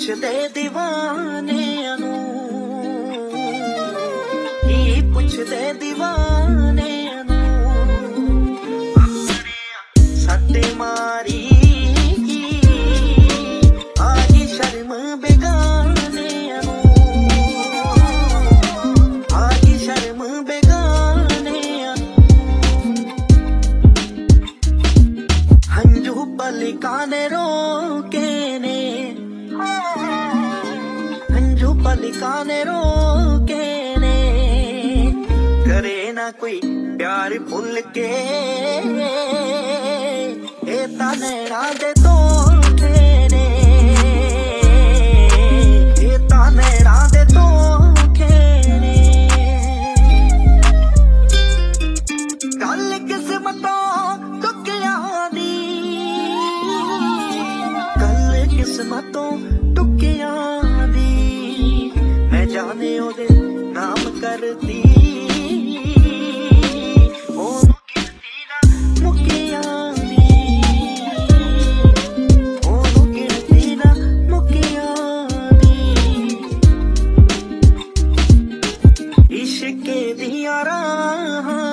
पुछदे दीवाने नू, की पुछदे दीवाने नू, सट्टे मारी आगी शर्म बेगाने नू, आगी शर्म बेगाने हंजू पलिकां ने रोके ने, हंजू पलिकां ने रोके ने, करे ना कोई प्यार भुल के, ए तानेरा दे धोखे ने, ए तानेरा दे धोखे ने। गल किस्मतों टुकियां दी, गल किस्मतों टुकियां दी, मैं जाने ओदे नाम करती, ओनू गिनती ना मुकियां दी, ओनू गिनती ना मुकियां दी। इश्क दियां राहां